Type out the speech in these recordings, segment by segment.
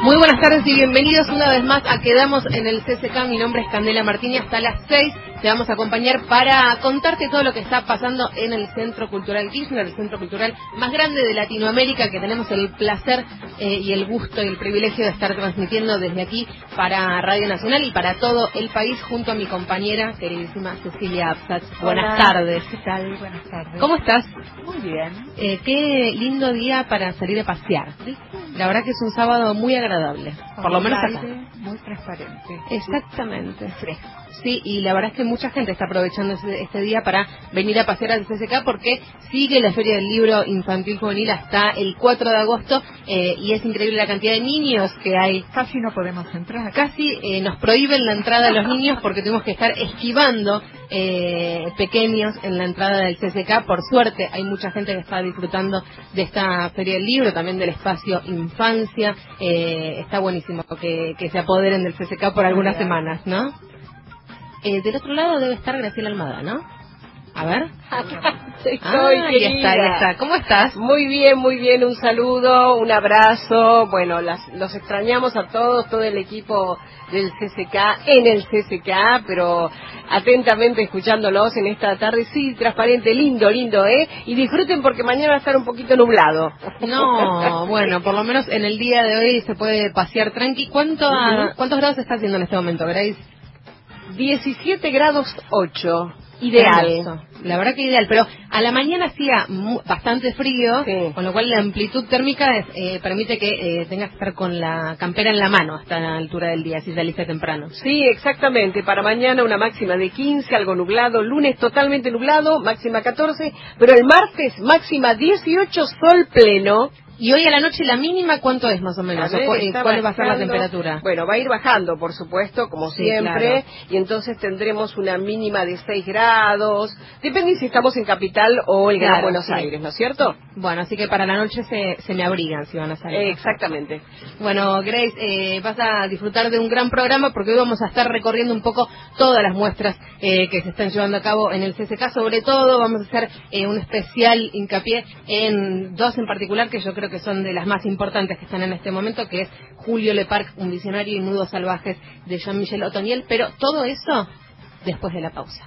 Muy buenas tardes y bienvenidos una vez más a Quedamos en el CCK. Mi nombre es Candela Martini. Hasta las 6 te vamos a acompañar para contarte todo lo que está pasando en el Centro Cultural Kirchner, el centro cultural más grande de Latinoamérica, que tenemos el placer y el gusto y el privilegio de estar transmitiendo desde aquí para Radio Nacional y para todo el país, junto a mi compañera queridísima Cecilia Absatz. Buenas tardes. ¿Qué tal? Buenas tardes. ¿Cómo estás? Muy bien. Qué lindo día para salir a pasear. La verdad que es un sábado muy agradable, por lo menos acá. Muy transparente. Exactamente. Fresco. Sí, y la verdad es que mucha gente está aprovechando este día para venir a pasear al CCK porque sigue la Feria del Libro Infantil Juvenil hasta el 4 de agosto y es increíble la cantidad de niños que hay. Casi no podemos entrar. Casi nos prohíben la entrada a los niños porque tuvimos que estar esquivando pequeños en la entrada del CCK. Por suerte hay mucha gente que está disfrutando de esta Feria del Libro, también del espacio Infancia. Está buenísimo que se apoderen del CCK por algunas semanas, ¿no? Del otro lado debe estar Graciela Almada, ¿no? A ver. Ahí está. ¿Cómo estás? Muy bien, un saludo, un abrazo. Bueno, los extrañamos a todos, todo el equipo del CCK, en el CCK, pero atentamente escuchándolos en esta tarde, sí, transparente, lindo, ¿eh? Y disfruten porque mañana va a estar un poquito nublado. No, bueno, por lo menos en el día de hoy se puede pasear tranqui. ¿Cuántos grados está haciendo en este momento, Grace? 17 grados 8. Ideal. Hermoso. La verdad que ideal, pero a la mañana hacía bastante frío, sí, con lo cual la amplitud térmica permite que tengas que estar con la campera en la mano hasta la altura del día, si saliste temprano. Sí, exactamente. Para mañana una máxima de 15, algo nublado, lunes totalmente nublado, máxima 14, pero el martes máxima 18, sol pleno. Y hoy a la noche la mínima, ¿cuánto es más o menos? ¿Cuál va a ser la temperatura? Bueno, va a ir bajando, por supuesto, como siempre, claro. Y entonces tendremos una mínima de 6 grados, depende si estamos en Capital o en Gran Buenos Aires, ¿no es cierto? Bueno, así que para la noche se me abrigan si van a salir. Exactamente. Bueno, Grace, vas a disfrutar de un gran programa porque hoy vamos a estar recorriendo un poco todas las muestras que se están llevando a cabo en el CCK. Sobre todo vamos a hacer un especial hincapié en dos en particular que yo creo que son de las más importantes que están en este momento, que es Julio Leparc, un visionario, y Nudos Salvajes de Jean-Michel Otoniel, pero todo eso después de la pausa.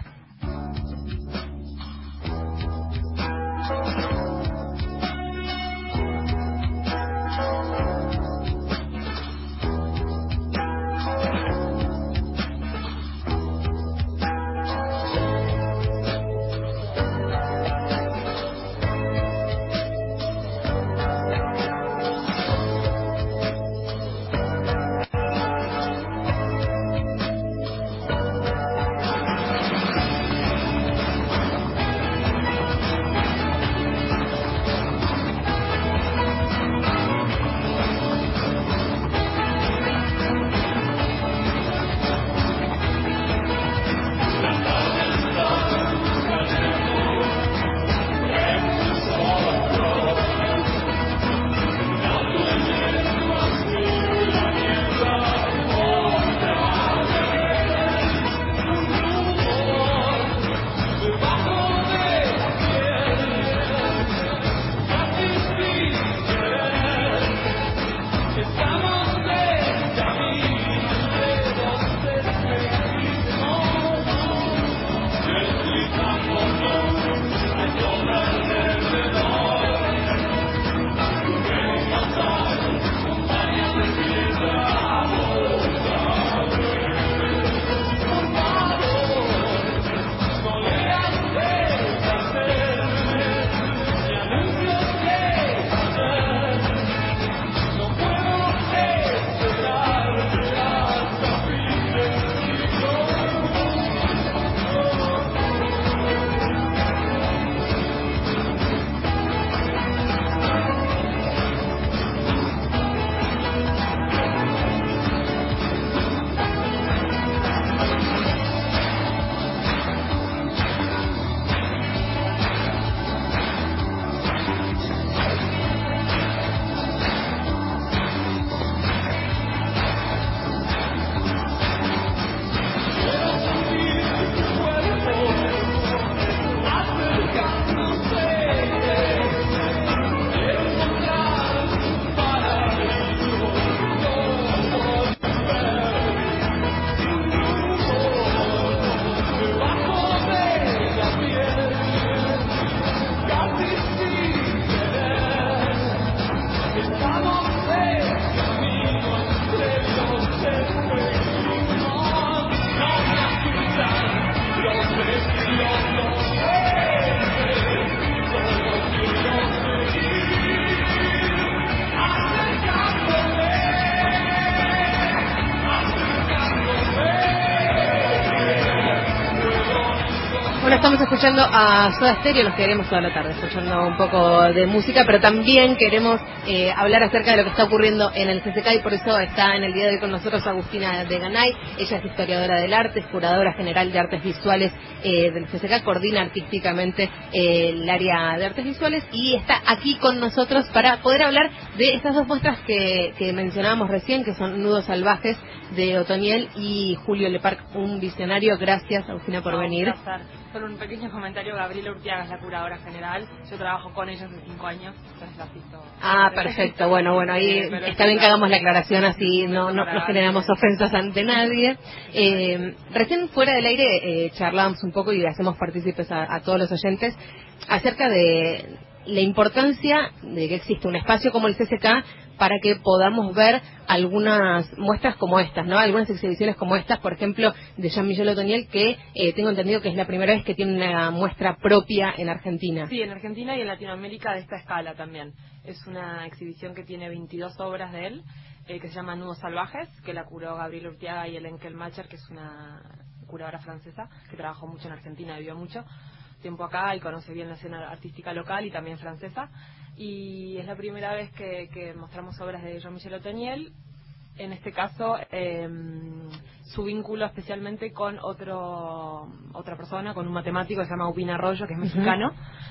estamos escuchando a Soda Stereo, nos quedaremos toda la tarde escuchando un poco de música, pero también queremos hablar acerca de lo que está ocurriendo en el CCK, y por eso está en el día de hoy con nosotros Agustina de Ganay. Ella es historiadora del arte, es curadora general de artes visuales del CCK, coordina artísticamente el área de artes visuales y está aquí con nosotros para poder hablar de estas dos muestras que mencionábamos recién, que son Nudos Salvajes de Otoniel y Julio Leparc, un visionario. Gracias, Agustina, por venir. Solo un pequeño comentario: Gabriela Urtiaga es la curadora general, yo trabajo con ella hace 5 años, entonces la asisto. Perfecto, bueno, ahí está bien que hagamos la aclaración, así no generamos ofensas ante nadie. Recién fuera del aire charlábamos un poco y hacemos partícipes a todos los oyentes acerca de la importancia de que exista un espacio como el CCK para que podamos ver algunas muestras como estas, ¿no? Algunas exhibiciones como estas, por ejemplo, de Jean-Michel Otoniel, que tengo entendido que es la primera vez que tiene una muestra propia en Argentina. Sí, en Argentina y en Latinoamérica de esta escala también. Es una exhibición que tiene 22 obras de él, que se llama Nudos Salvajes, que la curó Gabriela Urtiaga y Hélène Kelmacher, que es una curadora francesa que trabajó mucho en Argentina, vivió mucho tiempo acá y conoce bien la escena artística local y también francesa, y es la primera vez que mostramos obras de Jean-Michel Otoniel. En este caso su vínculo especialmente con otra persona, con un matemático que se llama Upín Arroyo, que es mexicano.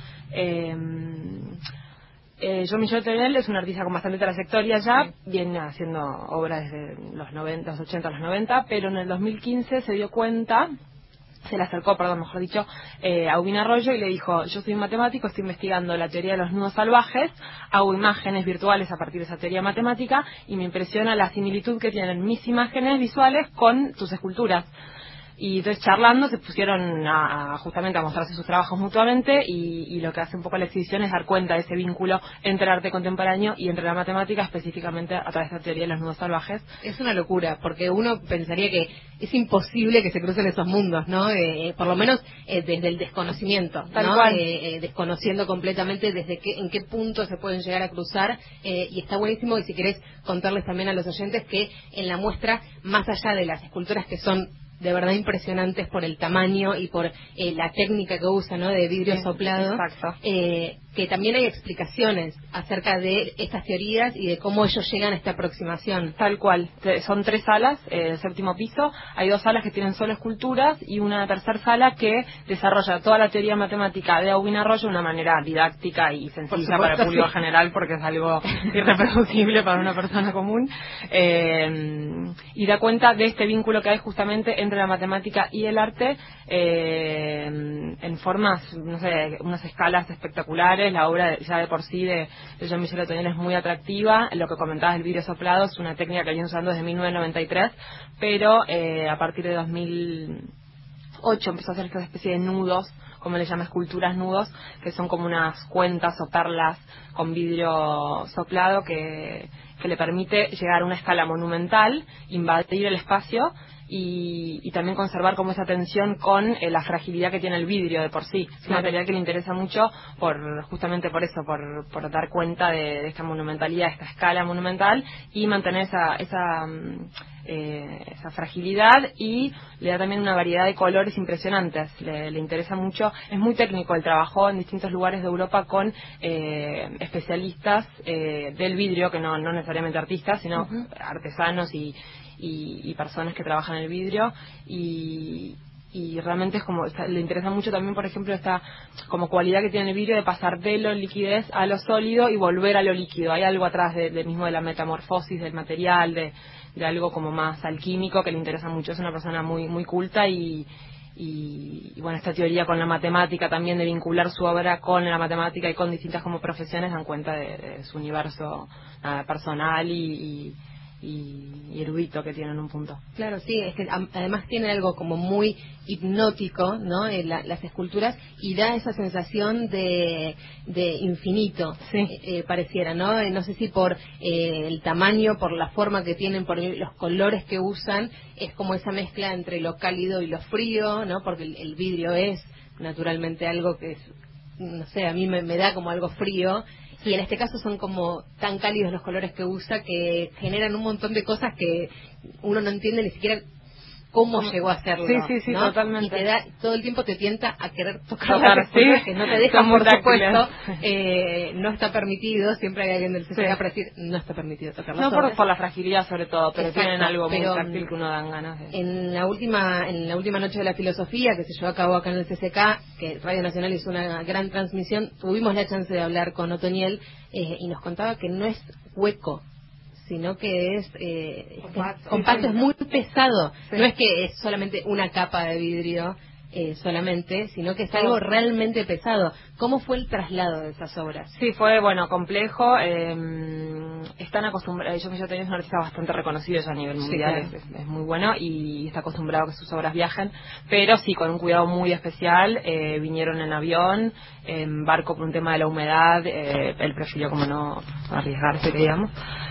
Jean-Michel Otoniel es un artista con bastante trayectoria ya, viene haciendo obras desde los 90, los 80, los 90, pero en el 2015 se dio cuenta, se le acercó, mejor dicho, a Upín Arroyo y le dijo: yo soy un matemático, estoy investigando la teoría de los nudos salvajes, hago imágenes virtuales a partir de esa teoría matemática y me impresiona la similitud que tienen mis imágenes visuales con tus esculturas. Y entonces, charlando, se pusieron justamente a mostrarse sus trabajos mutuamente, y lo que hace un poco la exhibición es dar cuenta de ese vínculo entre el arte contemporáneo y entre la matemática, específicamente a través de la teoría de los nudos salvajes. Es una locura, porque uno pensaría que es imposible que se crucen esos mundos, ¿no? Por lo menos desde el desconocimiento, Tal ¿no? cual. Desconociendo completamente en qué punto se pueden llegar a cruzar, y está buenísimo. Y si querés contarles también a los oyentes que en la muestra, más allá de las esculturas que son de verdad impresionantes por el tamaño y por la técnica que usa, ¿no? De vidrio soplado. Exacto. Que también hay explicaciones acerca de estas teorías y de cómo ellos llegan a esta aproximación. Tal cual. Son 3 salas, el 7º piso. Hay 2 salas que tienen solo esculturas y una tercera sala que desarrolla toda la teoría matemática de Upín Arroyo de una manera didáctica y sencilla para el público general, porque es algo irreproducible para una persona común. Y da cuenta de este vínculo que hay justamente entre la matemática y el arte, en formas, no sé, unas escalas espectaculares. La obra ya de por sí de Jean-Michel Otoniel es muy atractiva. Lo que comentabas del vidrio soplado es una técnica que viene usando desde 1993, pero a partir de 2008 empezó a hacer esta especie de nudos, como le llama, esculturas nudos, que son como unas cuentas o perlas con vidrio soplado que le permite llegar a una escala monumental, invadir el espacio y también conservar como esa tensión con la fragilidad que tiene el vidrio de por sí. Es un material que le interesa mucho justamente por eso, por dar cuenta de esta monumentalidad, esta escala monumental, y mantener esa fragilidad, y le da también una variedad de colores impresionantes. Le interesa mucho. Es muy técnico el trabajo en distintos lugares de Europa con especialistas del vidrio, que no necesariamente artistas, sino artesanos y personas que trabajan el vidrio, y realmente es como, le interesa mucho también, por ejemplo, esta como cualidad que tiene el vidrio de pasar de la liquidez a lo sólido y volver a lo líquido. Hay algo atrás mismo de la metamorfosis del material, de algo como más alquímico, que le interesa mucho. Es una persona muy muy culta y bueno, esta teoría con la matemática también, de vincular su obra con la matemática y con distintas como profesiones, dan cuenta de su universo personal y erudito que tiene en un punto. Claro, sí, es que además tiene algo como muy hipnótico, ¿no? Las esculturas, y da esa sensación de infinito, sí. Pareciera, ¿no? No sé si por el tamaño, por la forma que tienen, por los colores que usan, es como esa mezcla entre lo cálido y lo frío, ¿no? Porque el vidrio es naturalmente algo que es, no sé, a mí me da como algo frío. Y en este caso son como tan cálidos los colores que usa, que generan un montón de cosas que uno no entiende ni siquiera cómo llegó a hacerlo. Sí, ¿no? totalmente. Y todo el tiempo te tienta a querer tocar Tocar, las esculturas sí. que no te dejan, Son por muy supuesto. No está permitido, siempre hay alguien del CCK para decir, no está permitido tocar las No obras. por la fragilidad sobre todo, pero Exacto, tienen algo muy pero, táctil que uno dan ganas de... En la última noche de la filosofía que se llevó a cabo acá en el CCK, que Radio Nacional hizo una gran transmisión, tuvimos la chance de hablar con Otoniel y nos contaba que no es hueco, sino que es compacto, es muy pesado. Sí. No es que es solamente una capa de vidrio solamente, sino que es algo realmente pesado. ¿Cómo fue el traslado de esas obras? Sí, fue, complejo. Están acostumbrados, yo tenía un artista bastante reconocido ya a nivel mundial, sí, claro. es muy bueno y está acostumbrado a que sus obras viajen, pero sí, con un cuidado muy especial. Vinieron en avión, en barco por un tema de la humedad, él prefirió como no arriesgarse, digamos.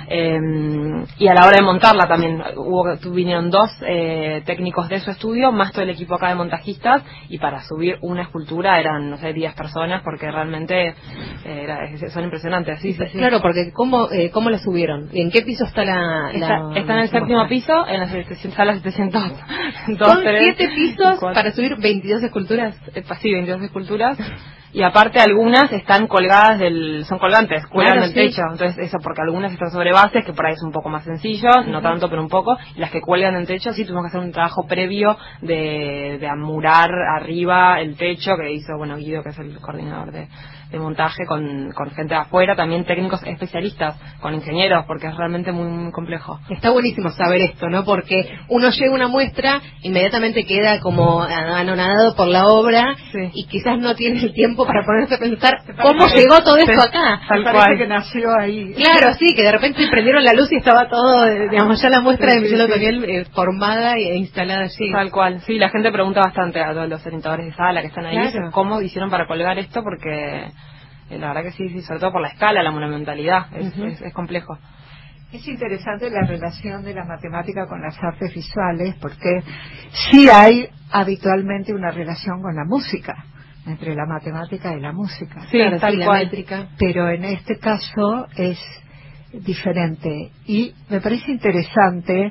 Y a la hora de montarla también vinieron 2 técnicos de su estudio, más todo el equipo acá de montajistas, y para subir una escultura eran, no sé, 10 personas, porque realmente son impresionantes. Sí. Claro, porque ¿cómo la subieron? ¿En qué piso está Está en el 7º piso, en la sala 700. Son 7 pisos para subir 22 esculturas. Sí, 22 esculturas. Y aparte algunas están colgadas son colgantes, cuelgan del techo, entonces eso porque algunas están sobre bases, que por ahí es un poco más sencillo, no tanto pero un poco, y las que cuelgan del techo sí tuvimos que hacer un trabajo previo de amurar arriba el techo, que hizo Guido, que es el coordinador de montaje, con gente de afuera, también técnicos especialistas, con ingenieros, porque es realmente muy, muy complejo. Está buenísimo saber esto, ¿no? Porque uno llega a una muestra, inmediatamente queda como anonadado por la obra, sí, y quizás no tiene el tiempo para ponerse a pensar cómo llegó todo esto acá. Parece que nació ahí. Claro, sí, que de repente prendieron la luz y estaba todo, digamos, ya la muestra de Michel Otoniel formada e instalada allí. Tal cual, sí, la gente pregunta bastante a todos los orientadores de sala que están ahí, claro, cómo hicieron para colgar esto, porque la verdad que sí, sobre todo por la escala, la monumentalidad, es complejo. Es interesante la relación de la matemática con las artes visuales, porque sí hay habitualmente una relación con la música, entre la matemática y la música. Sí, claro, tal cual. La métrica. Pero en este caso es diferente. Y me parece interesante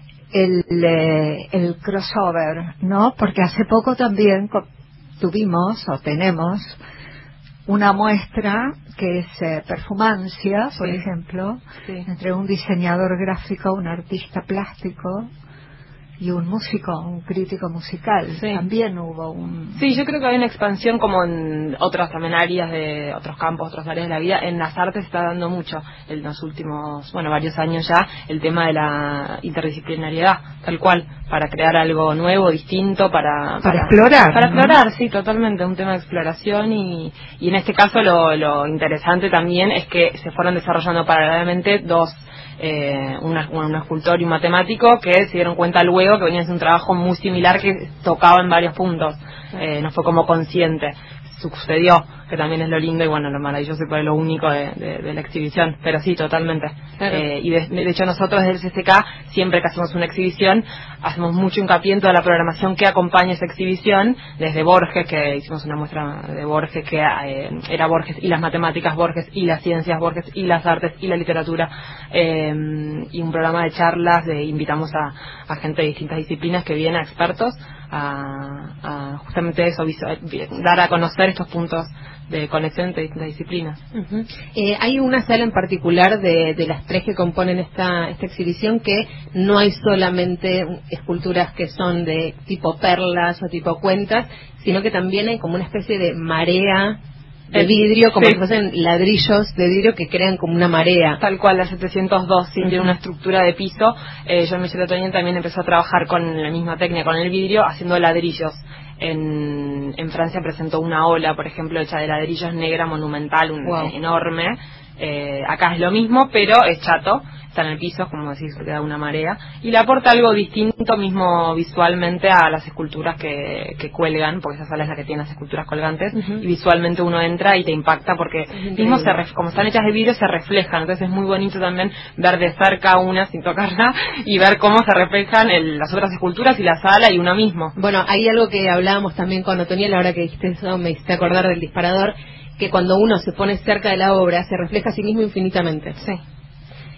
el crossover, ¿no? Porque hace poco también tenemos una muestra que es Perfumancia, por ejemplo, entre un diseñador gráfico, un artista plástico y un músico, un crítico musical. También hubo un... Sí, yo creo que hay una expansión como en otras también áreas de otros campos, otras áreas de la vida. En las artes se está dando mucho en los últimos, varios años ya, el tema de la interdisciplinariedad, tal cual, para crear algo nuevo, distinto, para explorar. Para explorar, sí, totalmente, un tema de exploración y en este caso lo interesante también es que se fueron desarrollando paralelamente dos, un escultor y un matemático que se dieron cuenta luego que venían de un trabajo muy similar que tocaba en varios puntos, no fue como consciente, sucedió, que también es lo lindo y lo maravilloso y por lo único de la exhibición, pero sí, totalmente. Claro. Y de hecho nosotros desde el CCK, siempre que hacemos una exhibición, hacemos mucho hincapié en toda la programación que acompaña esa exhibición, desde Borges, que hicimos una muestra de Borges, que era Borges y las matemáticas Borges y las ciencias Borges y las artes y la literatura, y un programa de charlas, invitamos a gente de distintas disciplinas que vienen, a expertos, a justamente eso, dar a conocer estos puntos de conexión entre distintas disciplinas. Hay una sala en particular de las 3 que componen esta exhibición que no hay solamente esculturas que son de tipo perlas o tipo cuentas, sino que también hay como una especie de marea de vidrio, como si fuesen ladrillos de vidrio que crean como una marea. Tal cual, la 702, tiene una estructura de piso. Jean-Michel Otoniel también empezó a trabajar con la misma técnica, con el vidrio, haciendo ladrillos. En Francia presentó una ola, por ejemplo, hecha de ladrillos, negra, monumental, enorme. Acá es lo mismo, pero es chato, está en el piso, como decís, que da una marea, y le aporta algo distinto mismo visualmente a las esculturas que cuelgan, porque esa sala es la que tiene las esculturas colgantes, y visualmente uno entra y te impacta porque mismo como están hechas de vidrio se reflejan, entonces es muy bonito también ver de cerca una sin tocarla y ver cómo se reflejan las otras esculturas y la sala y uno mismo. Bueno, hay algo que hablábamos también con Otoniel, ahora que dijiste eso me hiciste acordar del disparador, que cuando uno se pone cerca de la obra se refleja a sí mismo infinitamente. Sí.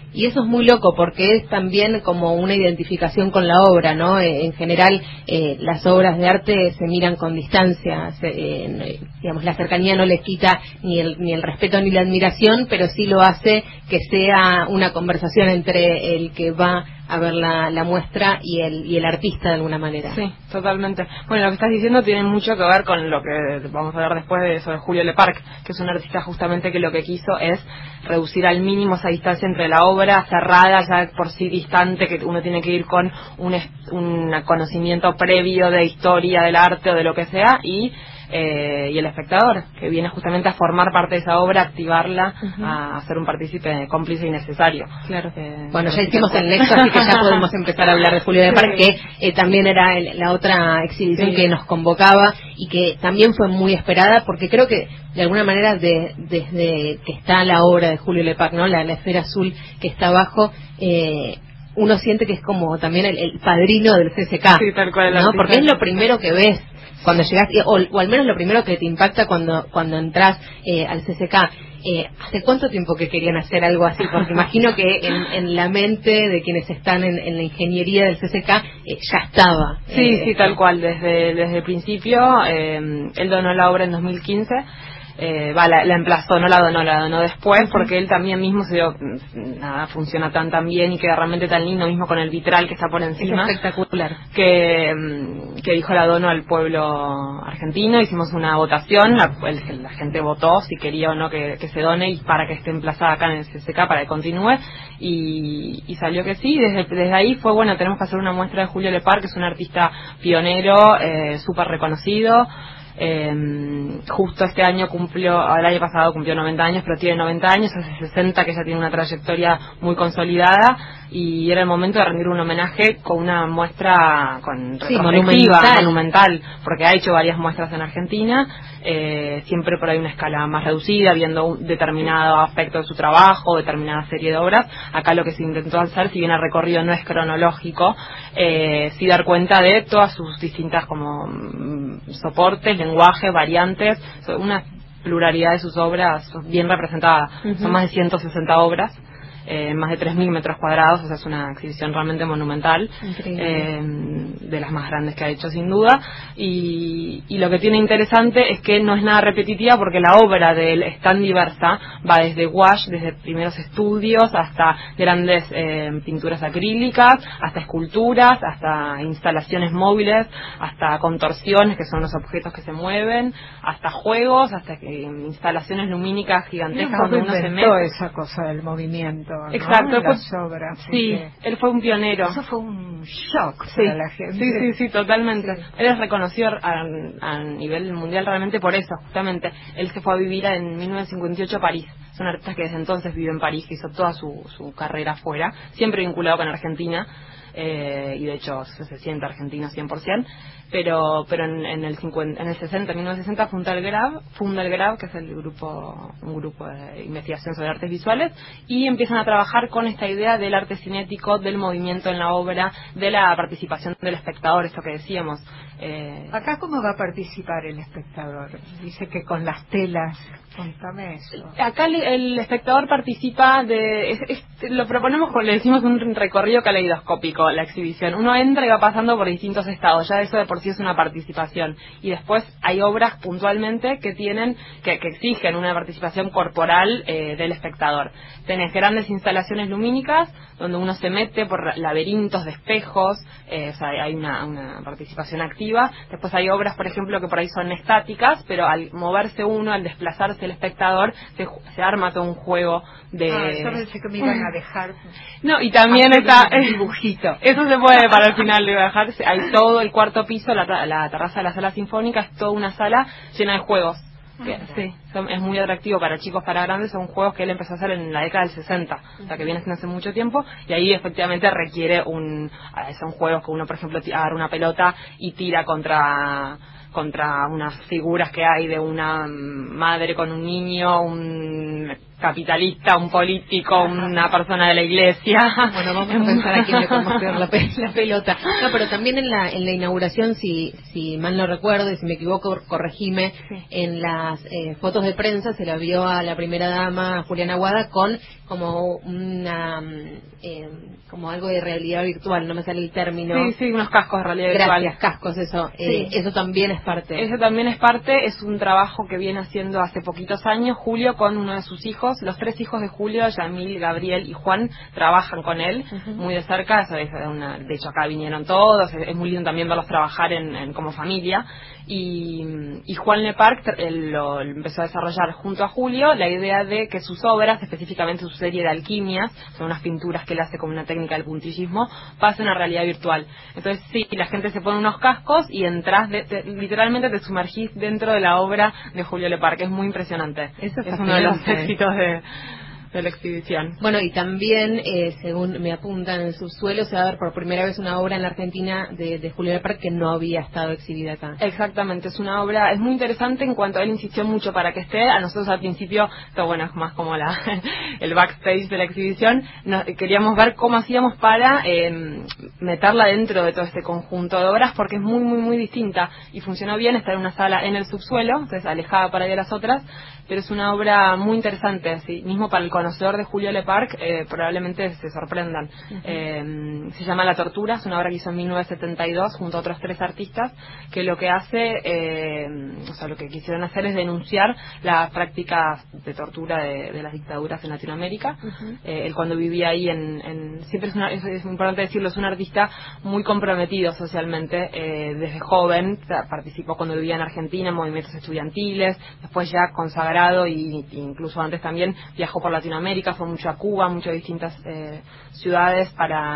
Y eso es muy loco porque es también como una identificación con la obra, ¿no? En general, las obras de arte se miran con distancia, digamos, la cercanía no les quita ni el respeto ni la admiración, pero sí lo hace que sea una conversación entre el que va a ver la muestra y el artista de alguna manera. Sí, totalmente. Bueno, lo que estás diciendo tiene mucho que ver con lo que vamos a hablar después de eso de Julio Leparc, que es un artista justamente que lo que quiso es reducir al mínimo esa distancia entre la obra cerrada, ya por sí distante, que uno tiene que ir con un conocimiento previo de historia del arte o de lo que sea, y el espectador, que viene justamente a formar parte de esa obra, a activarla, a ser un partícipe cómplice y necesario. Claro. Bueno, ya hicimos el nexo, así que ya podemos empezar a hablar de Julio Leparc, que también era la otra exhibición que nos convocaba y que también fue muy esperada, porque creo que de alguna manera desde que está la obra de Julio Leparc, ¿no? La esfera azul que está abajo, uno siente que es como también el padrino del CCK, sí, tal cual, ¿no? Porque es lo primero que ves cuando llegas, o al menos lo primero que te impacta cuando entras al CCK. ¿Hace cuánto tiempo que querían hacer algo así? Porque imagino que en la mente de quienes están en la ingeniería del CCK ya estaba. Sí, tal cual, desde el principio. Él donó la obra en 2015. La emplazó, no la donó después, porque él también mismo se dio, nada, funciona tan bien y queda realmente tan lindo, mismo con el vitral que está por encima. Es espectacular. Que dijo la dono al pueblo argentino, hicimos una votación, la gente votó si quería o no que se done y para que esté emplazada acá en el CCK para que continúe, y salió que sí. Desde ahí fue, bueno, tenemos que hacer una muestra de Julio Leparc, que es un artista pionero, súper reconocido. Justo este año el año pasado cumplió 90 años, pero tiene 90 años, hace 60 que ya tiene una trayectoria muy consolidada, y era el momento de rendir un homenaje con una muestra monumental, porque ha hecho varias muestras en Argentina, siempre por ahí una escala más reducida, viendo un determinado aspecto de su trabajo, determinada serie de obras. Acá lo que se intentó hacer, si bien el recorrido no es cronológico, sí dar cuenta de todas sus distintas como soportes, lenguajes, variantes, una pluralidad de sus obras bien representada. Son más de 160 obras, más de 3.000 metros cuadrados, o sea, es una exhibición realmente monumental, de las más grandes que ha hecho sin duda, y lo que tiene interesante es que no es nada repetitiva, porque la obra de él es tan diversa, va desde wash, desde primeros estudios, hasta grandes pinturas acrílicas, hasta esculturas, hasta instalaciones móviles, hasta contorsiones, que son los objetos que se mueven, hasta juegos, hasta instalaciones lumínicas gigantescas donde uno se mete. Esa cosa del movimiento, ¿no? Exacto, Las obras, sí, él fue un pionero. Eso fue un shock para la gente. Sí, totalmente. Sí. Él es reconocido a nivel mundial realmente por eso, justamente. Él se fue a vivir en 1958 a París. Es un artista que desde entonces vive en París, que hizo toda su carrera afuera, siempre vinculado con Argentina, y de hecho se siente argentino 100%. Pero en el 1960 funda el GRAB, que es un grupo de investigación sobre artes visuales, y empiezan a trabajar con esta idea del arte cinético, del movimiento en la obra, de la participación del espectador, esto que decíamos. ¿Acá cómo va a participar el espectador? Dice que con las telas. Contame eso. Acá el espectador participa lo proponemos, le decimos un recorrido caleidoscópico, la exhibición. Uno entra y va pasando por distintos estados, ya eso de por sí es una participación. Y después hay obras puntualmente que exigen una participación corporal del espectador. Tenés grandes instalaciones lumínicas donde uno se mete por laberintos de espejos, o sea, hay una participación activa. Después hay obras, por ejemplo, que por ahí son estáticas, pero al moverse uno, al desplazarse el espectador, se arma todo un juego de... yo pensé que me iban a dejar... No, y también está... un dibujito. Eso se puede para el final de dejar. Hay todo el cuarto piso, la terraza de la sala sinfónica, es toda una sala llena de juegos. Sí, es muy atractivo para chicos, para grandes. Son juegos que él empezó a hacer en la década del 60, o sea que viene haciendo hace mucho tiempo, y ahí efectivamente requiere son juegos que uno, por ejemplo, agarra una pelota y tira contra unas figuras que hay de una madre con un niño, un capitalista, un político, una persona de la iglesia. Bueno, vamos a pensar a quién le podemos tirar la pelota. No, pero también en la inauguración, si mal no recuerdo, y si me equivoco, corregime, en las fotos de prensa se la vio a la primera dama, Juliana Aguada, con como una como algo de realidad virtual, no me sale el término. Sí, unos cascos de realidad virtual. Gracias, cascos, eso. Sí. Eso también es parte. Eso también es parte, es un trabajo que viene haciendo hace poquitos años Julio con uno de sus hijos. Los 3 hijos de Julio, Yamil, Gabriel y Juan, trabajan con él muy de cerca. De hecho, acá vinieron todos. Es muy lindo también verlos trabajar como familia. Y Juan Leparc lo empezó a desarrollar junto a Julio la idea de que sus obras, específicamente su serie de alquimias, son unas pinturas que él hace con una técnica del puntillismo, pasen a realidad virtual. Entonces sí, la gente se pone unos cascos y entras, literalmente te sumergís dentro de la obra de Julio Leparc. Es muy impresionante. Eso es uno de los éxitos de la exhibición. Bueno, y también, según me apuntan en el subsuelo, se va a ver por primera vez una obra en la Argentina de Julio Leparc que no había estado exhibida acá. Exactamente, es una obra, es muy interesante en cuanto a él insistió mucho para que esté. A nosotros al principio, esto bueno, es más como el backstage de la exhibición, queríamos ver cómo hacíamos para meterla dentro de todo este conjunto de obras, porque es muy, muy, muy distinta y funcionó bien. Está en una sala en el subsuelo, entonces alejada para ir a las otras, pero es una obra muy interesante, ¿sí? Mismo para el conocedor de Julio Leparc, probablemente se sorprendan. Se llama La Tortura, es una obra que hizo en 1972 junto a otros 3 artistas, que lo que hace, lo que quisieron hacer es denunciar las prácticas de tortura de las dictaduras en Latinoamérica. Él cuando vivía ahí siempre es importante decirlo, es un artista muy comprometido socialmente, desde joven, participó cuando vivía en Argentina en movimientos estudiantiles, después ya consagrado y incluso antes también viajó por Latinoamérica, fue mucho a Cuba, mucho a distintas ciudades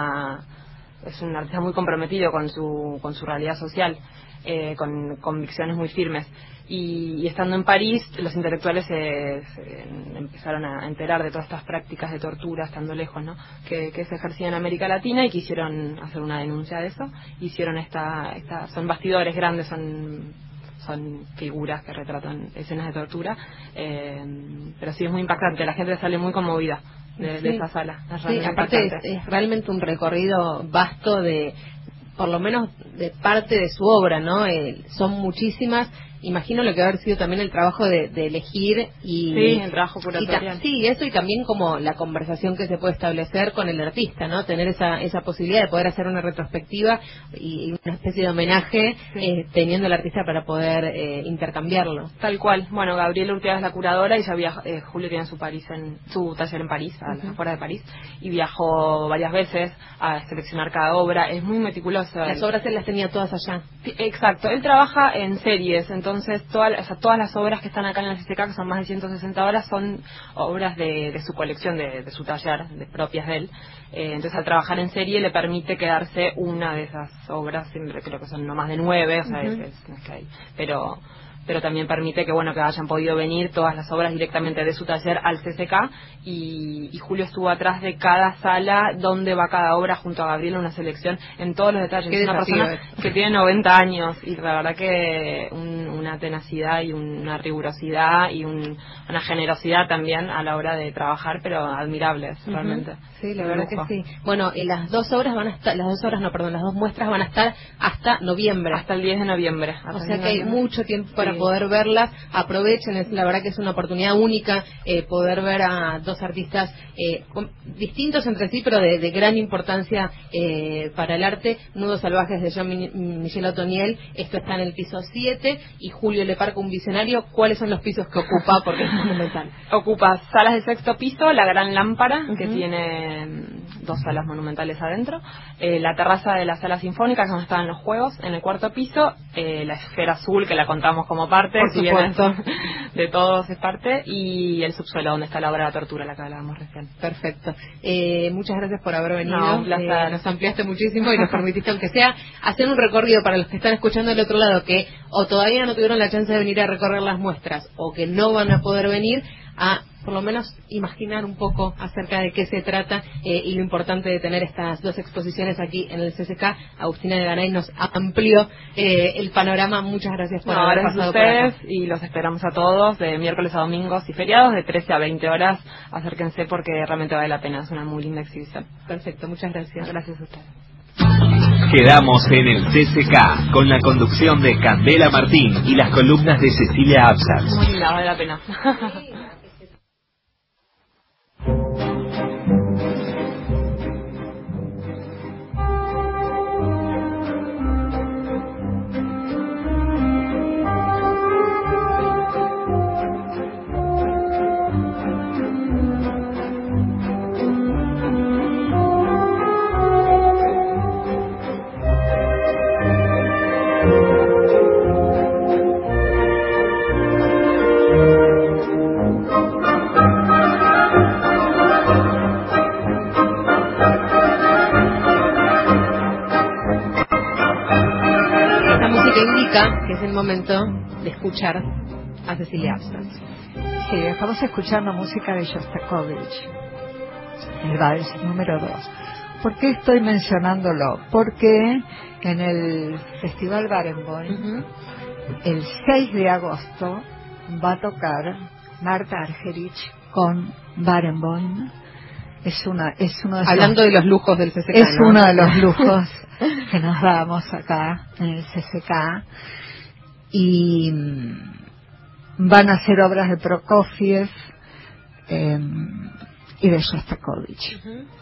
es un artista muy comprometido con su realidad social, con convicciones muy firmes. Y estando en París, los intelectuales se empezaron a enterar de todas estas prácticas de tortura, estando lejos, ¿no? que se ejercían en América Latina, y quisieron hacer una denuncia de eso. Hicieron son bastidores grandes, son figuras que retratan escenas de tortura, pero sí es muy impactante, la gente sale muy conmovida de esa sala. Sí, aparte es realmente un recorrido vasto por lo menos de parte de su obra, ¿no? Son muchísimas. Imagino lo que va a haber sido también el trabajo de elegir y... Sí, el trabajo curatorial. Sí, eso, y también como la conversación que se puede establecer con el artista, ¿no? Tener esa posibilidad de poder hacer una retrospectiva y una especie de homenaje, teniendo al artista para poder intercambiarlo. Tal cual. Bueno, Gabriela Urteaga es la curadora y Julio tiene su taller en París, afuera de París, y viajó varias veces a seleccionar cada obra. Es muy meticuloso. Las obras él las tenía todas allá. Sí, exacto. Él trabaja en series, entonces todas las obras que están acá en el CCK, que son más de 160 obras, son obras de su colección, de su taller, propias de él. Entonces al trabajar en serie le permite quedarse una de esas obras, siempre creo que son no más de 9, o sea, pero también permite que hayan podido venir todas las obras directamente de su taller al CCK, y Julio estuvo atrás de cada sala donde va cada obra junto a Gabriela, una selección en todos los detalles. Es una persona que tiene 90 años y la verdad que una tenacidad y una rigurosidad y una generosidad también a la hora de trabajar, pero admirables realmente. Sí, la verdad que sí. Bueno, las dos muestras van a estar hasta noviembre. Hasta el 10 de noviembre. O sea que hay mucho tiempo para poder verlas. Aprovechen, la verdad que es una oportunidad única poder ver a 2 artistas distintos entre sí, pero de gran importancia para el arte. Nudos Salvajes de Jean-Michel Otoniel, esto está en el piso 7, y Julio Leparc, un visionario. ¿Cuáles son los pisos que ocupa? Porque es monumental. Ocupa salas del 6º piso, la Gran Lámpara, que tiene 2 salas monumentales adentro, la terraza de la sala sinfónica, que es donde estaban los juegos, en el 4º piso, la esfera azul, que la contamos como parte, si bien de todos es parte, y el subsuelo, donde está la obra de la tortura, la que hablábamos recién. Perfecto. Muchas gracias por haber venido. No, un placer. Nos ampliaste muchísimo y nos permitiste, aunque sea, hacer un recorrido para los que están escuchando del otro lado, que o todavía no tuvieron la chance de venir a recorrer las muestras, o que no van a poder venir, a por lo menos imaginar un poco acerca de qué se trata y lo importante de tener estas 2 exposiciones aquí en el CCK. Agustina de Garay nos amplió el panorama. Muchas gracias por haber pasado por acá. Gracias a ustedes, y los esperamos a todos de miércoles a domingos y feriados de 13 a 20 horas. Acérquense porque realmente vale la pena, es una muy linda exhibición. Perfecto, muchas gracias. Gracias a ustedes. Quedamos en el CCK con la conducción de Candela Martín y las columnas de Cecilia Absatz. Muy linda, vale la pena. indica que es el momento de escuchar a Cecilia Absas. Sí, estamos escuchando música de Shostakovich, el vals número 2. ¿Por qué estoy mencionándolo? Porque en el Festival Barenboim, el 6 de agosto, va a tocar Marta Argerich con Barenboim. Es uno de Hablando de los lujos del CCK, es ¿no? uno de los lujos que nos damos acá en el CCK. Y van a hacer obras de Prokofiev y de Shostakovich.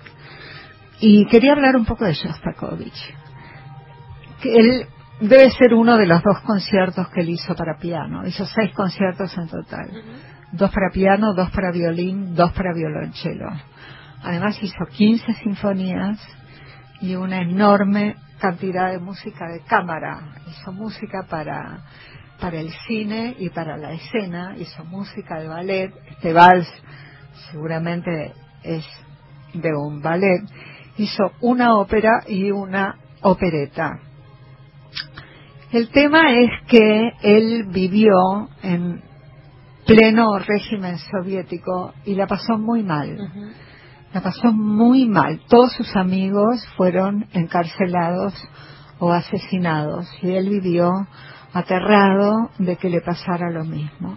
Y quería hablar un poco de Shostakovich. Que él debe ser uno de los 2 conciertos que él hizo para piano. Hizo 6 conciertos en total. 2 para piano, 2 para violín, 2 para violonchelo. Además hizo 15 sinfonías y una enorme cantidad de música de cámara. Hizo música para el cine y para la escena. Hizo música de ballet. Este vals seguramente es de un ballet. Hizo una ópera y una opereta. El tema es que él vivió en pleno régimen soviético y la pasó muy mal. La pasó muy mal. Todos sus amigos fueron encarcelados o asesinados y él vivió aterrado de que le pasara lo mismo.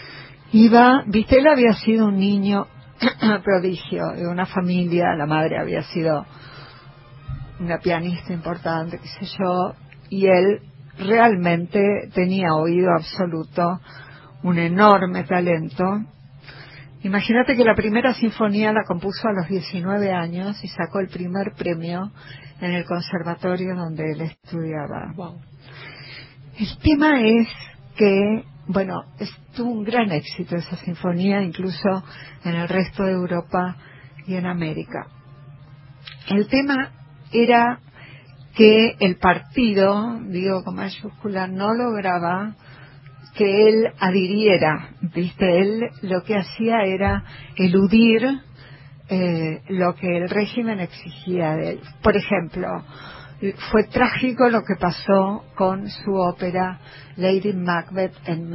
Viste, él había sido un niño prodigio de una familia, la madre había sido una pianista importante, qué sé yo, y él realmente tenía oído absoluto, un enorme talento. Imagínate que la primera sinfonía la compuso a los 19 años y sacó el primer premio en el conservatorio donde él estudiaba. Wow. El tema es que, bueno, tuvo un gran éxito esa sinfonía, incluso en el resto de Europa y en América. El tema era que el partido, digo con mayúscula, no lograba que él adhiriera, ¿viste? Él lo que hacía era eludir lo que el régimen exigía de él. Por ejemplo, fue trágico lo que pasó con su ópera Lady Macbeth en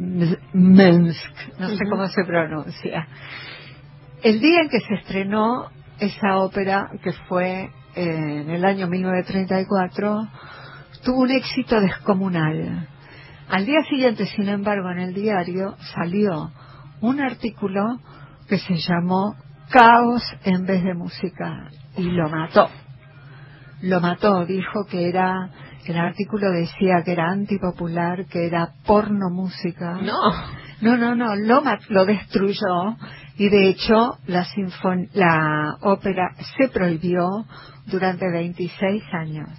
Minsk, no sé cómo se pronuncia. El día en que se estrenó esa ópera, que fue en el año 1934, tuvo un éxito descomunal. Al día siguiente, sin embargo, en el diario salió un artículo que se llamó Caos en vez de música y lo mató. Lo mató, dijo que era, el artículo decía que era antipopular, que era porno música. No, lo destruyó y de hecho la ópera se prohibió durante 26 años.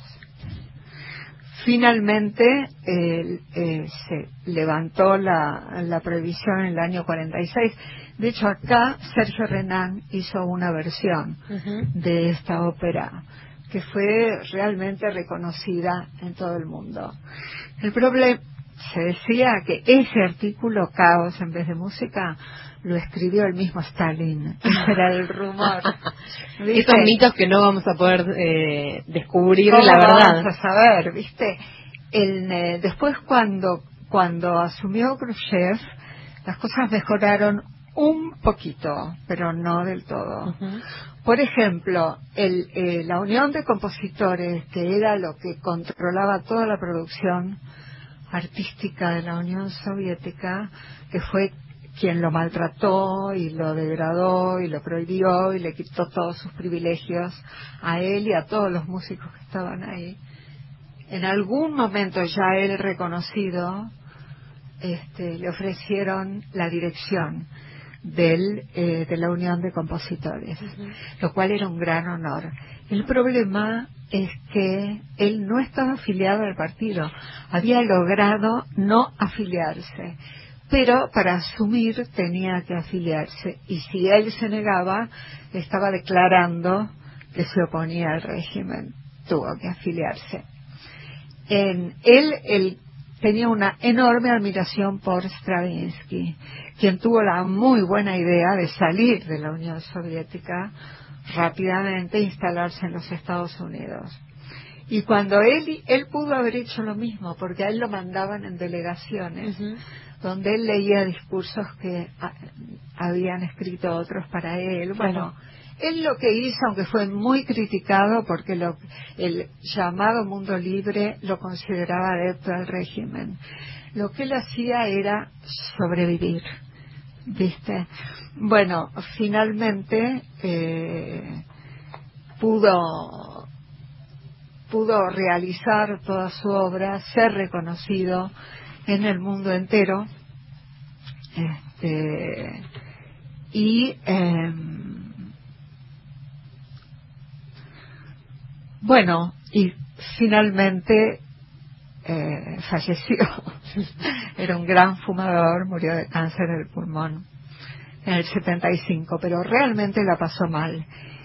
Finalmente se levantó la prohibición en el año 46. De hecho, acá Sergio Renán hizo una versión de esta ópera que fue realmente reconocida en todo el mundo. El problema, se decía que ese artículo, Caos en vez de música, lo escribió el mismo Stalin. Ese era el rumor. Esos mitos que no vamos a poder descubrir ¿Cómo la verdad. Vamos a saber, ¿viste? Después cuando asumió Khrushchev, las cosas mejoraron un poquito, pero no del todo. Por ejemplo, la Unión de Compositores, que era lo que controlaba toda la producción artística de la Unión Soviética, que fue quien lo maltrató y lo degradó y lo prohibió y le quitó todos sus privilegios a él y a todos los músicos que estaban ahí. En algún momento ya él reconocido, le ofrecieron la dirección de la Unión de Compositores, lo cual era un gran honor. El problema es que él no estaba afiliado al partido, había logrado no afiliarse, pero para asumir tenía que afiliarse, y si él se negaba, estaba declarando que se oponía al régimen, tuvo que afiliarse. Él tenía una enorme admiración por Stravinsky, quien tuvo la muy buena idea de salir de la Unión Soviética rápidamente e instalarse en los Estados Unidos. Y cuando él pudo haber hecho lo mismo, porque a él lo mandaban en delegaciones, donde él leía discursos que habían escrito otros para él. Bueno, él lo que hizo, aunque fue muy criticado, porque el llamado mundo libre lo consideraba adepto al régimen, lo que él hacía era sobrevivir, ¿viste? Bueno, finalmente pudo realizar toda su obra, ser reconocido en el mundo entero, y bueno, y finalmente falleció. Era un gran fumador, murió de cáncer del pulmón en el 75, pero realmente la pasó mal.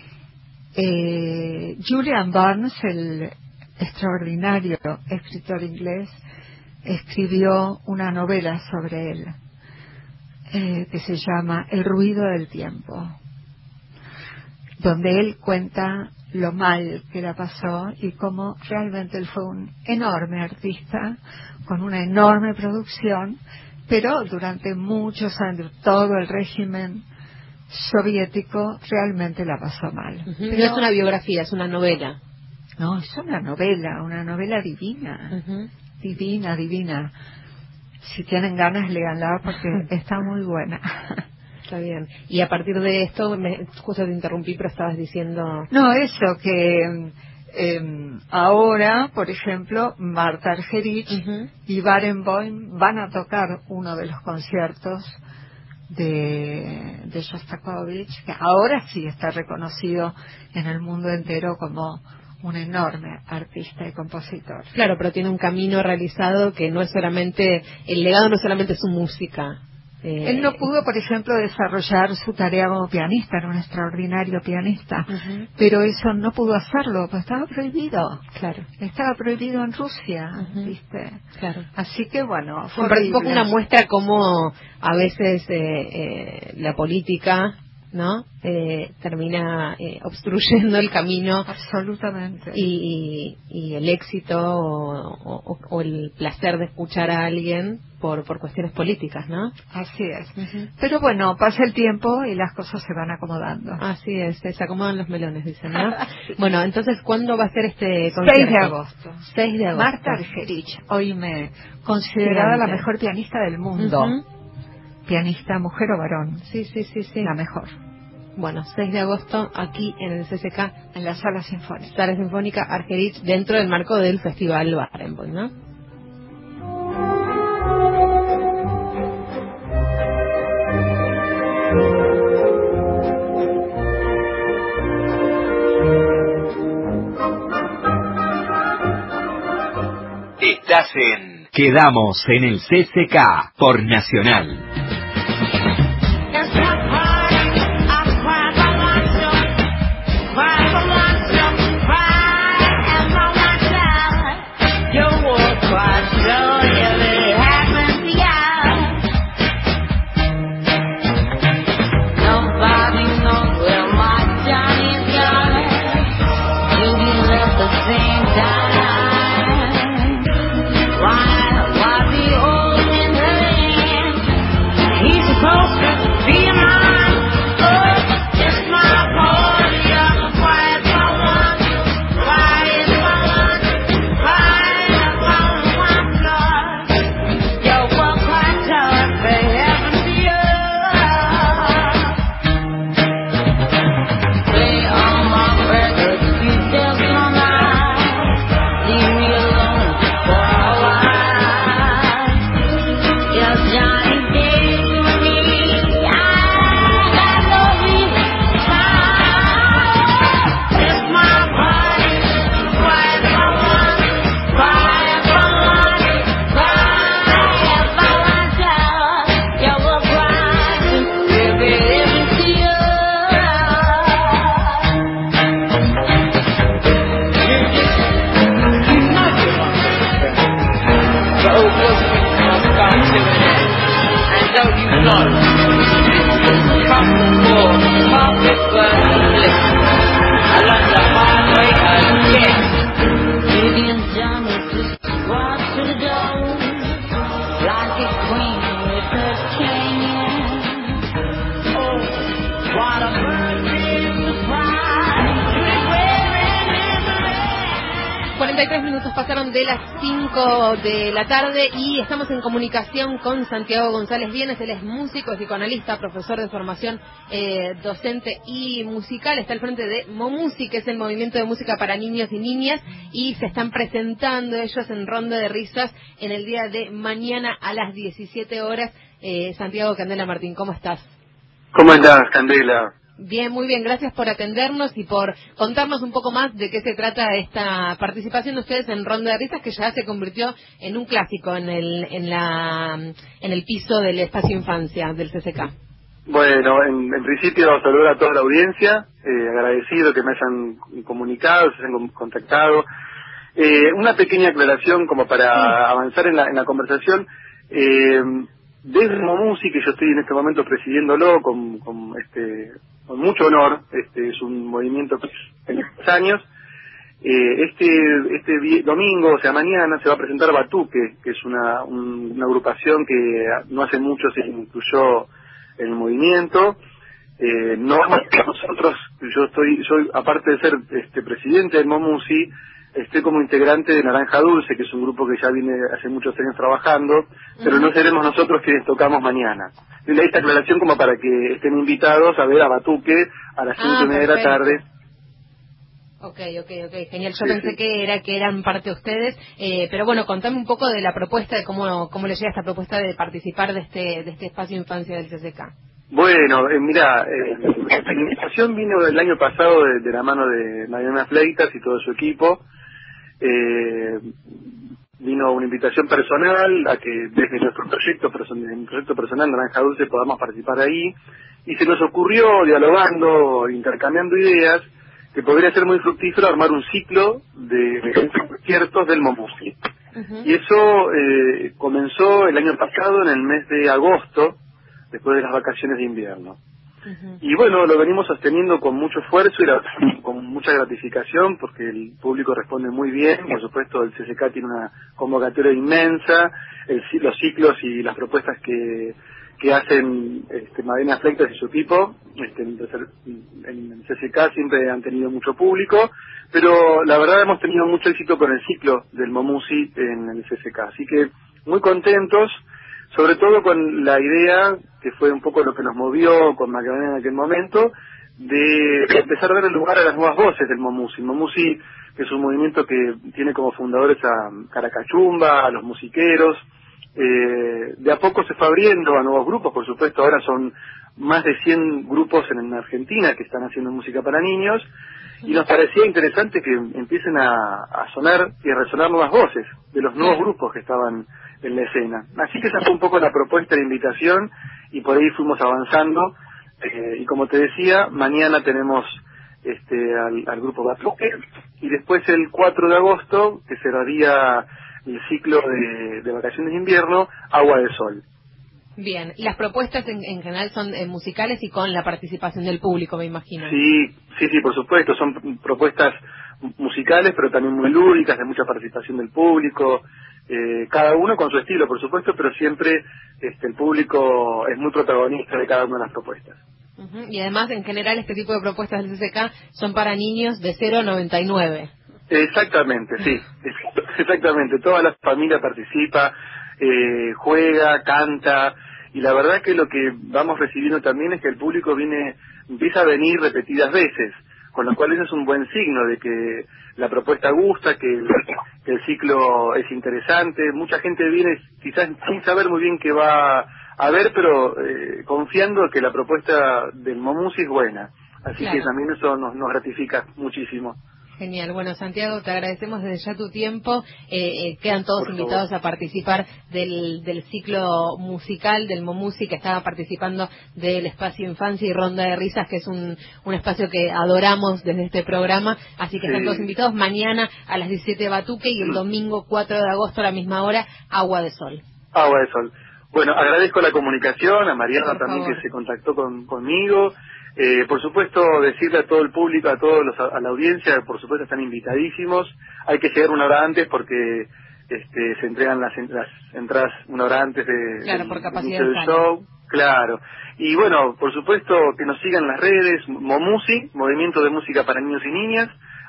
Julian Barnes, el extraordinario escritor inglés, escribió una novela sobre él que se llama El ruido del tiempo, donde él cuenta lo mal que la pasó y cómo realmente él fue un enorme artista con una enorme producción, pero durante muchos años todo el régimen soviético realmente la pasó mal. Pero es una biografía, es una novela. No, es una novela divina, divina. Si tienen ganas, léanla porque está muy buena. Está bien. Y a partir de esto, justo te interrumpí, pero estabas diciendo... No, eso, que ahora, por ejemplo, Marta Argerich y Barenboim van a tocar uno de los conciertos de Shostakovich, que ahora sí está reconocido en el mundo entero como un enorme artista y compositor. Claro, pero tiene un camino realizado que no es solamente, el legado no es solamente su música. Él no pudo, por ejemplo, desarrollar su tarea como pianista, era un extraordinario pianista, pero eso no pudo hacerlo, pues estaba prohibido. Claro. Estaba prohibido en Rusia, ¿viste? Claro. Así que bueno, fue un poco una muestra como a veces la política, ¿no? Termina obstruyendo el camino. Absolutamente. Y el éxito o el placer de escuchar a alguien por cuestiones políticas, ¿no? Así es. Pero bueno, pasa el tiempo y las cosas se van acomodando. Así es, se acomodan los melones, dicen, ¿no? Bueno, entonces, ¿cuándo va a ser este concierto? 6 de agosto. 6 de agosto. Marta Argerich, oíme, considerada la mejor pianista del mundo. Pianista, mujer o varón. Sí. La mejor. Bueno, 6 de agosto aquí en el CCK, en la Sala Sinfónica. Sala Sinfónica Argerich, dentro del marco del Festival Barenboim, ¿no? Estás en Quedamos en el CCK por Nacional. 53 minutos pasaron de las 5 de la tarde y estamos en comunicación con Santiago González Vienes. Él es músico, psicoanalista, profesor de formación docente y musical. Está al frente de MoMusi, que es el movimiento de música para niños y niñas, y se están presentando ellos en Ronda de Risas en el día de mañana a las 17 horas. Santiago, Candela Martín, ¿cómo estás? ¿Cómo estás, Candela? Bien, muy bien, gracias por atendernos y por contarnos un poco más de qué se trata esta participación de ustedes en Ronda de Risas, que ya se convirtió en un clásico en el piso del espacio infancia del CCK. Bueno, en principio saludar a toda la audiencia, agradecido que me hayan comunicado, se hayan contactado. Una pequeña aclaración como para avanzar en la conversación. Desde MoMusi, que yo estoy en este momento presidiéndolo con mucho honor, es un movimiento que en estos años, este domingo, o sea mañana, se va a presentar Batuque, que es una agrupación que no hace mucho se incluyó en el movimiento. No nosotros, yo aparte de ser presidente del MoMusi, estoy como integrante de Naranja Dulce, que es un grupo que ya viene hace muchos años trabajando, pero no seremos nosotros quienes tocamos mañana. Y esta aclaración como para que estén invitados a ver a Batuque a las 5:30 de la tarde. Ok, genial. Yo pensé que eran parte de ustedes, pero bueno, contame un poco de la propuesta, de cómo les llega esta propuesta de participar de este espacio infancia del CCK. Bueno, mira, la invitación vino el año pasado de la mano de Mariana Fleitas y todo su equipo. Vino una invitación personal a que desde nuestro proyecto personal Naranja Dulce podamos participar ahí, y se nos ocurrió, dialogando, intercambiando ideas, que podría ser muy fructífero armar un ciclo de conciertos del MoMusi. Y eso comenzó el año pasado, en el mes de agosto, después de las vacaciones de invierno. Y bueno, lo venimos sosteniendo con mucho esfuerzo y con mucha gratificación, porque el público responde muy bien. Por supuesto, el CCK tiene una convocatoria inmensa, los ciclos y las propuestas que hacen Madena Fleitas y su equipo en el CCK siempre han tenido mucho público, pero la verdad hemos tenido mucho éxito con el ciclo del MoMusi en el CCK, así que muy contentos, sobre todo con la idea, que fue un poco lo que nos movió con Magdalena en aquel momento, de empezar a dar lugar a las nuevas voces del MoMusi. MoMusi, que es un movimiento que tiene como fundadores a Caracachumba, a los musiqueros. De a poco se fue abriendo a nuevos grupos, por supuesto. Ahora son más de 100 grupos en Argentina que están haciendo música para niños, y nos parecía interesante que empiecen a sonar y a resonar nuevas voces de los nuevos grupos que estaban en la escena. Así que esa fue un poco la propuesta de invitación, y por ahí fuimos avanzando, y como te decía, mañana tenemos al grupo Batuque, y después el 4 de agosto, que cerraría el ciclo de vacaciones de invierno, Agua de Sol. Bien, y las propuestas en general son musicales y con la participación del público, me imagino. Sí, por supuesto, son propuestas musicales, pero también muy lúdicas, de mucha participación del público, cada uno con su estilo, por supuesto, pero siempre el público es muy protagonista de cada una de las propuestas. Y además, en general, este tipo de propuestas del CCK son para niños de 0 a 99. Exactamente, sí, exactamente. Toda la familia participa, juega, canta, y la verdad que lo que vamos recibiendo también es que el público empieza a venir repetidas veces, con lo cual eso es un buen signo de que la propuesta gusta, que el ciclo es interesante. Mucha gente viene quizás sin saber muy bien qué va a ver, pero confiando que la propuesta del MoMusi es buena. Así claro, que también eso nos gratifica muchísimo. Genial. Bueno, Santiago, te agradecemos desde ya tu tiempo. Quedan todos invitados a participar del ciclo musical del MoMusi, que estaba participando del Espacio Infancia y Ronda de Risas, que es un espacio que adoramos desde este programa. Así que están todos invitados mañana a las 17 Batuque, y el domingo 4 de agosto a la misma hora, Agua de Sol. Agua de Sol. Bueno, agradezco la comunicación, a Mariana también, que se contactó conmigo. Por supuesto, decirle a todo el público, a la audiencia, por supuesto están invitadísimos. Hay que llegar una hora antes porque se entregan las entradas una hora antes del inicio del show. Claro. Y bueno, por supuesto que nos sigan en las redes, MoMusi, Movimiento de Música para Niños y Niñas.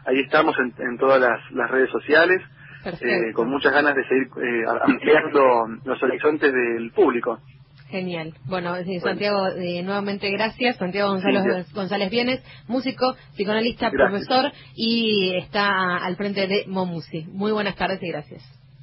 ahí estamos en todas las redes sociales, con muchas ganas de seguir ampliando los horizontes del público. Genial. Bueno, Santiago, nuevamente gracias. Santiago González Vienes, músico, psicoanalista, profesor, y está al frente de Momusi. Muy buenas tardes y gracias.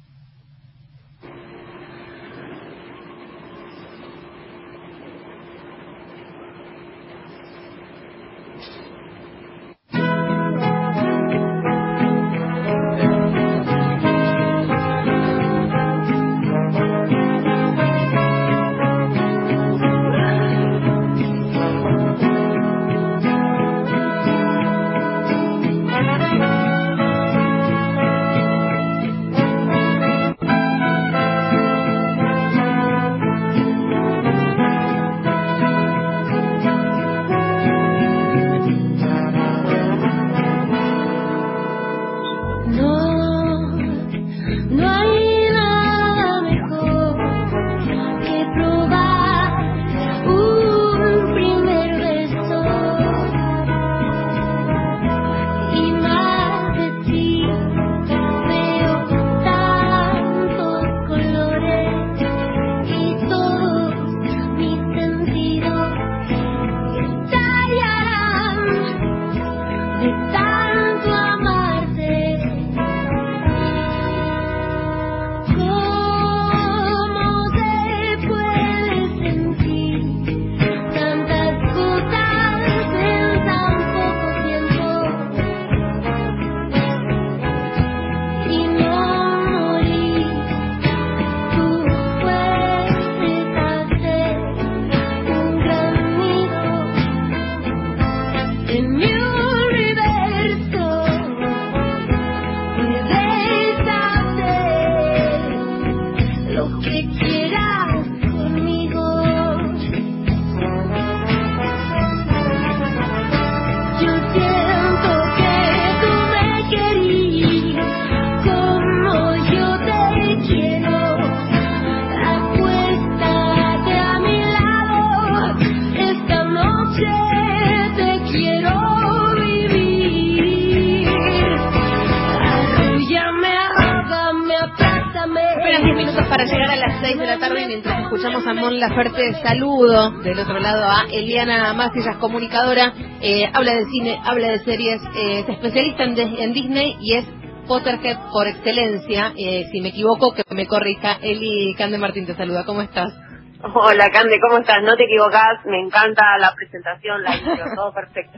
Para llegar a las 6 de la tarde, mientras escuchamos a Mon Laferte, saludo del otro lado a Eliana Masillas, comunicadora, habla de cine, habla de series, es especialista en Disney y es Potterhead por excelencia. Si me equivoco, que me corrija. Eli Cande Martín te saluda, ¿cómo estás? Hola Cande, ¿cómo estás? No te equivocás, me encanta la presentación, la intro, todo perfecto.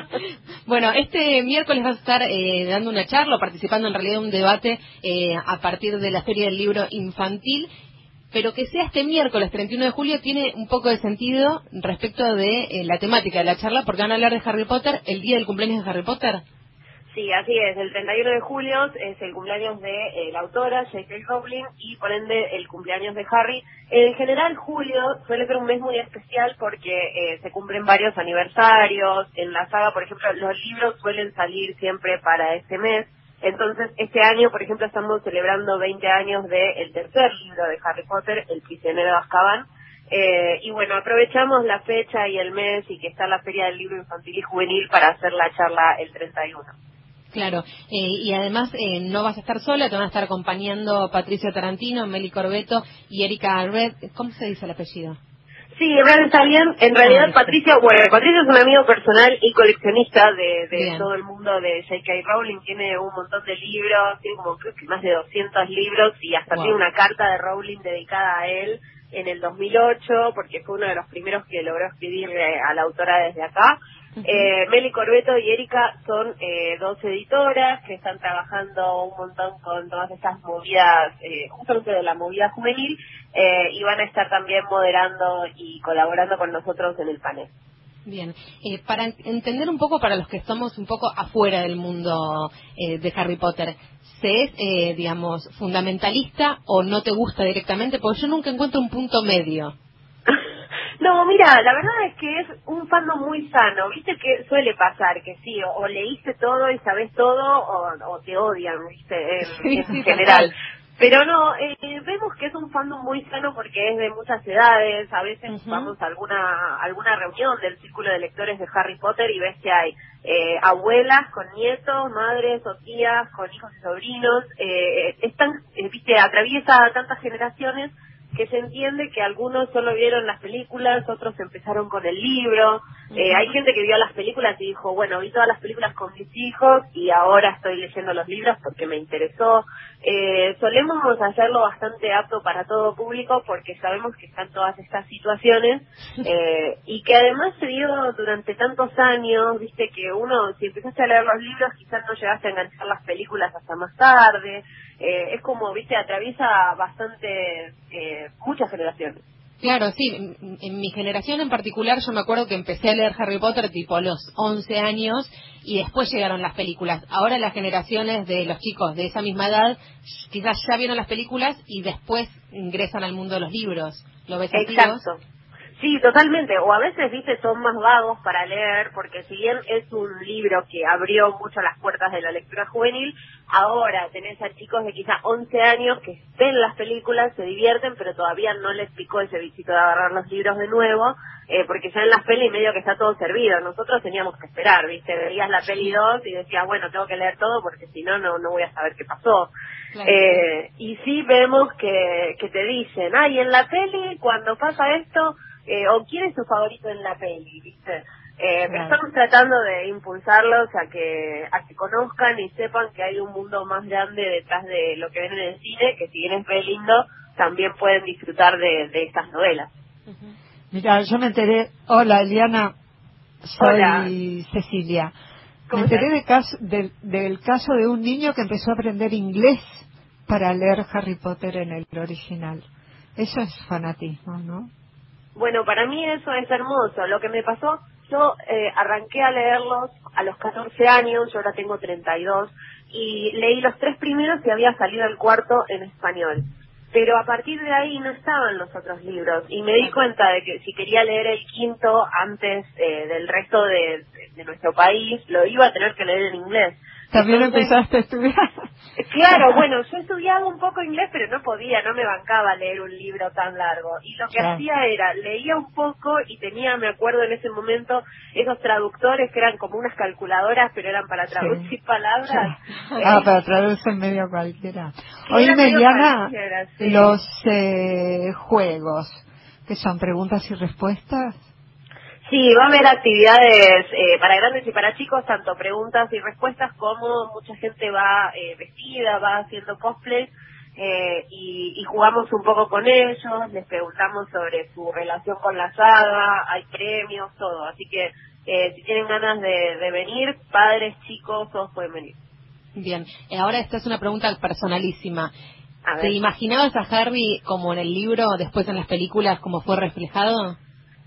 Bueno, este miércoles vas a estar dando una charla, participando en realidad en un debate a partir de la Feria del Libro Infantil, pero que sea este miércoles 31 de julio tiene un poco de sentido respecto de la temática de la charla, porque van a hablar de Harry Potter, el día del cumpleaños de Harry Potter. Sí, así es. El 31 de julio es el cumpleaños de la autora, J.K. Rowling, y por ende el cumpleaños de Harry. En general, julio suele ser un mes muy especial porque se cumplen varios aniversarios. En la saga, por ejemplo, los libros suelen salir siempre para ese mes. Entonces, este año, por ejemplo, estamos celebrando 20 años del tercer libro de Harry Potter, El prisionero de Azkaban. Y bueno, aprovechamos la fecha y el mes y que está la Feria del Libro Infantil y Juvenil para hacer la charla el 31. Claro, y además no vas a estar sola, te van a estar acompañando Patricia Tarantino, Meli Corbeto y Erika Red. ¿Cómo se dice el apellido? Sí, Red está bien. En realidad Patricia es un amigo personal y coleccionista de todo el mundo de J.K. Rowling. Tiene un montón de libros, tiene como creo que más de 200 libros y hasta tiene una carta de Rowling dedicada a él en el 2008, porque fue uno de los primeros que logró escribir a la autora desde acá. Meli Corbeto y Erika son dos editoras que están trabajando un montón con todas estas movidas, justamente de la movida juvenil, y van a estar también moderando y colaborando con nosotros en el panel. Bien, para entender un poco, para los que estamos un poco afuera del mundo de Harry Potter, ¿se es, digamos, fundamentalista o no te gusta directamente? Porque yo nunca encuentro un punto medio. No, mira, la verdad es que es un fandom muy sano. Viste que suele pasar que sí, o leíste todo y sabes todo, o te odian, viste, en general. Pero no, vemos que es un fandom muy sano porque es de muchas edades. A veces vamos a alguna reunión del círculo de lectores de Harry Potter y ves que hay abuelas con nietos, madres o tías con hijos y sobrinos. Atraviesa tantas generaciones que se entiende que algunos solo vieron las películas, otros empezaron con el libro. Hay gente que vio las películas y dijo, bueno, vi todas las películas con mis hijos y ahora estoy leyendo los libros porque me interesó. Solemos hacerlo bastante apto para todo público porque sabemos que están todas estas situaciones y que además se dio durante tantos años, viste que uno, si empezaste a leer los libros, quizás no llegaste a enganchar las películas hasta más tarde. Es como, viste, atraviesa bastante muchas generaciones. Claro, sí, en mi generación en particular yo me acuerdo que empecé a leer Harry Potter tipo a los 11 años y después llegaron las películas. Ahora las generaciones de los chicos de esa misma edad quizás ya vieron las películas y después ingresan al mundo de los libros. ¿Lo ves así? Exacto. Sí, totalmente. O a veces, viste, son más vagos para leer, porque si bien es un libro que abrió mucho las puertas de la lectura juvenil, ahora tenés a chicos de quizá 11 años que ven las películas, se divierten, pero todavía no les picó ese bichito de agarrar los libros de nuevo, porque ya en las pelis medio que está todo servido. Nosotros teníamos que esperar, viste, veías la peli 2 y decías, bueno, tengo que leer todo porque si no, no voy a saber qué pasó. Claro. Y sí vemos que te dicen, ay, en la peli, cuando pasa esto, o quién es tu favorito en la peli, ¿viste? Pero estamos tratando de impulsarlos a que conozcan y sepan que hay un mundo más grande detrás de lo que ven en el cine, que si bien es re lindo, también pueden disfrutar de estas novelas. Mira, yo me enteré, hola Eliana, soy Hola. Cecilia. Me enteré del caso de un niño que empezó a aprender inglés para leer Harry Potter en el original. Eso es fanatismo, ¿no? Bueno, para mí eso es hermoso. Lo que me pasó, yo arranqué a leerlos a los 14 años, yo ahora tengo 32, y leí los 3 primeros y había salido el 4 en español. Pero a partir de ahí no estaban los otros libros, y me di cuenta de que si quería leer el 5º antes del resto de nuestro país, lo iba a tener que leer en inglés. También empezaste a estudiar. Claro, bueno, yo estudiaba un poco inglés, pero no me bancaba leer un libro tan largo. Y lo que hacía era, leía un poco y tenía, me acuerdo en ese momento, esos traductores que eran como unas calculadoras, pero eran para traducir palabras. Para traducir medio cualquiera. Oye, Eliana, los juegos, que son preguntas y respuestas. Sí, va a haber actividades para grandes y para chicos, tanto preguntas y respuestas como mucha gente va vestida, va haciendo cosplay y jugamos un poco con ellos, les preguntamos sobre su relación con la saga, hay premios, todo. Así que si tienen ganas de venir, padres, chicos, todos pueden venir. Bien, ahora esta es una pregunta personalísima. ¿Te imaginabas a Harry como en el libro, después en las películas, como fue reflejado?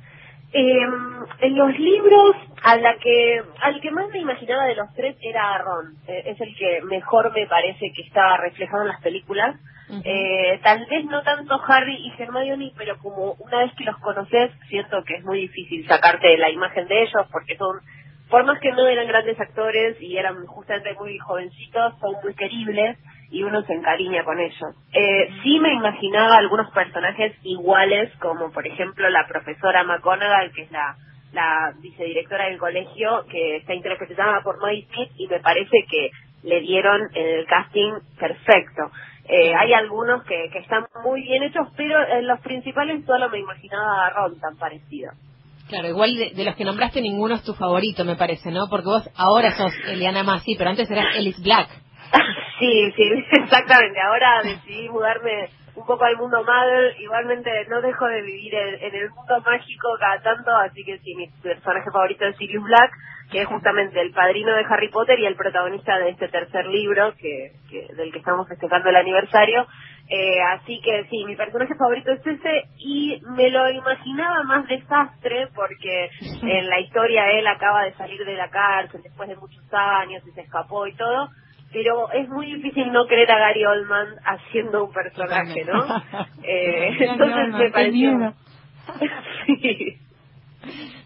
En los libros, al que más me imaginaba de los 3 era a Ron. Es el que mejor me parece que estaba reflejado en las películas. Tal vez no tanto Harry y Hermione, pero como una vez que los conoces, siento que es muy difícil sacarte la imagen de ellos, porque por más que no eran grandes actores y eran justamente muy jovencitos, son muy queribles y uno se encariña con ellos. Sí me imaginaba algunos personajes iguales, como por ejemplo la profesora McGonagall, que es la vicedirectora del colegio, que está interpretada por Maddie Smith, y me parece que le dieron el casting perfecto. Hay algunos que están muy bien hechos, pero en los principales solo me imaginaba a Ron tan parecido. Claro, igual de los que nombraste ninguno es tu favorito, me parece, ¿no? Porque vos ahora sos Eliana Massi, pero antes eras Alice Black. Sí, exactamente. Ahora decidí mudarme un poco al mundo Muggle. Igualmente no dejo de vivir en el mundo mágico cada tanto, así que sí, mi personaje favorito es Sirius Black, que es justamente el padrino de Harry Potter y el protagonista de este tercer libro, del que estamos festejando el aniversario. Así que sí, mi personaje favorito es ese, y me lo imaginaba más desastre porque en la historia él acaba de salir de la cárcel después de muchos años y se escapó y todo. Pero es muy difícil no querer a Gary Oldman haciendo un personaje, ¿no? Entonces me pareció... Sí.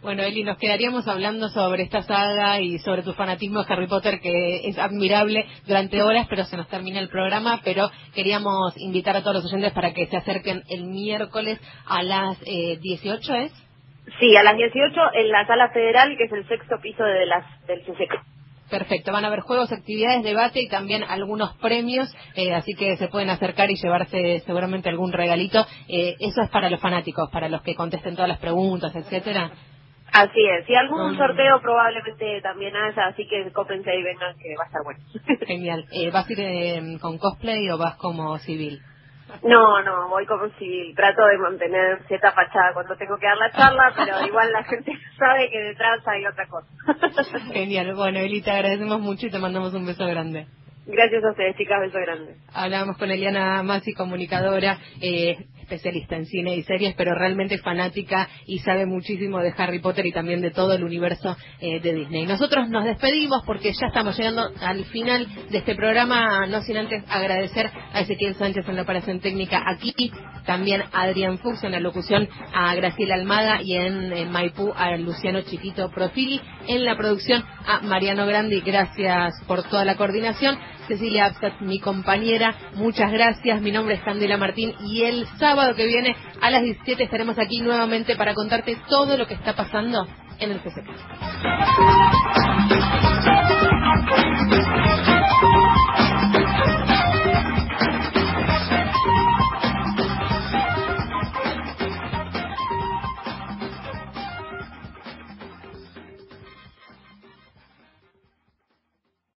Bueno, Eli, nos quedaríamos hablando sobre esta saga y sobre tu fanatismo de Harry Potter, que es admirable durante horas, pero se nos termina el programa. Pero queríamos invitar a todos los oyentes para que se acerquen el miércoles a las 18, ¿es? Sí, a las 18 en la Sala Federal, que es el 6º piso del CCK. Perfecto, van a haber juegos, actividades, debate y también algunos premios, así que se pueden acercar y llevarse seguramente algún regalito. Eso es para los fanáticos, para los que contesten todas las preguntas, etcétera. Así es, y algún sorteo probablemente también haya, así que cópense y vengan, que va a estar bueno. Genial. ¿Vas a ir con cosplay o vas como civil? No, voy como civil. Trato de mantener cierta fachada cuando tengo que dar la charla, pero igual la gente sabe que detrás hay otra cosa. Genial. Bueno, Eli, te agradecemos mucho y te mandamos un beso grande. Gracias a ustedes, chicas, beso grande. Hablábamos con Eliana Masi, comunicadora, especialista en cine y series, pero realmente fanática y sabe muchísimo de Harry Potter y también de todo el universo de Disney. Nosotros nos despedimos porque ya estamos llegando al final de este programa, no sin antes agradecer a Ezequiel Sánchez en la operación técnica aquí, también a Adrián Fuchs en la locución, a Graciela Almada y en Maipú a Luciano Chiquito Profili, en la producción a Mariano Grandi, gracias por toda la coordinación. Cecilia Absat, mi compañera, muchas gracias. Mi nombre es Candela Martín y el sábado que viene a las 17 estaremos aquí nuevamente para contarte todo lo que está pasando en el CCK.